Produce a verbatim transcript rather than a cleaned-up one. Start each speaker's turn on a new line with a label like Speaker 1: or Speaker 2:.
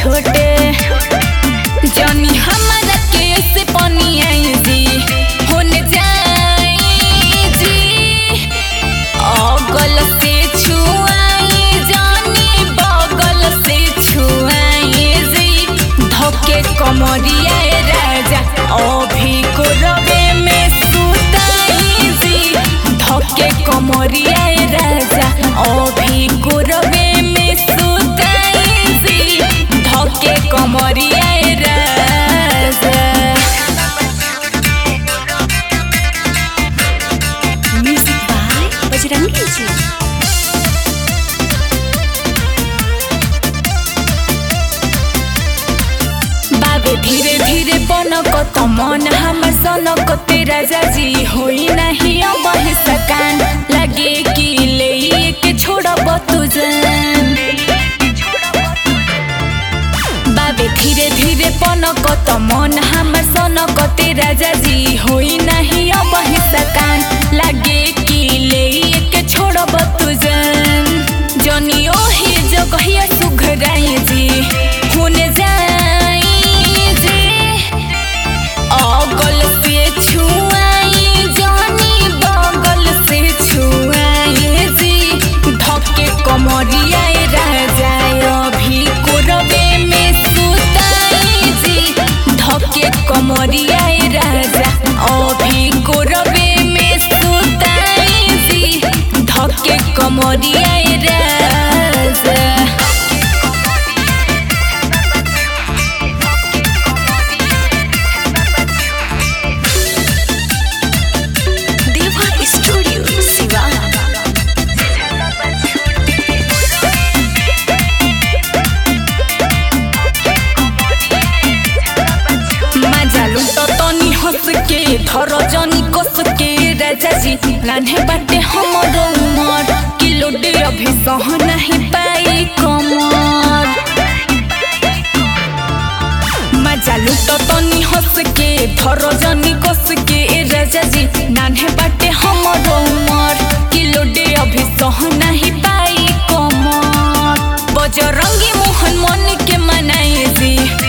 Speaker 1: छोटे जानी हमारा कैसे पानी आई जी होने जाए जी अगल से छुआई जानी बगल से छुआई जी धोके कमरिया राजा अभी को रवे में सुताई जी धोके कमरिया राजा अभी को रवे में सुताई जी धोके कमरिया राजा। म्यूजिक बाय बजरंगी जी। बाबे धीरे धीरे बनकत मन हमर सनकत राजा जी होई नहीं अब सकान लगे कि ले के छोड़ब तू जान बाबे धीरे धीरे बनकत मन हमर सनकत राजा जी होई नहीं अब सकान लगे कि ले के छोड़ब तू जान जनी ओही जगहिया सुघराई जी होने जाई जी अगल से छुआई जानी बगल से छुआई जी धके कमरिया राजा अभी कोरबे में सुताई जी धके कमरिया राजा अभी कोरबे में सुताई जी धके कमरिया राजा। धर जनी कस के राजा जी लाने बाटे हमर उमर किलो डे अभी सह नहीं पाई कमर मजा लुट तनी हंस के धर जनी कस के राजा जी लाने बाटे हमर उमर किलो डे अभी सह नहीं पाई कमर बजरंगी मोहन मन के मनाए जी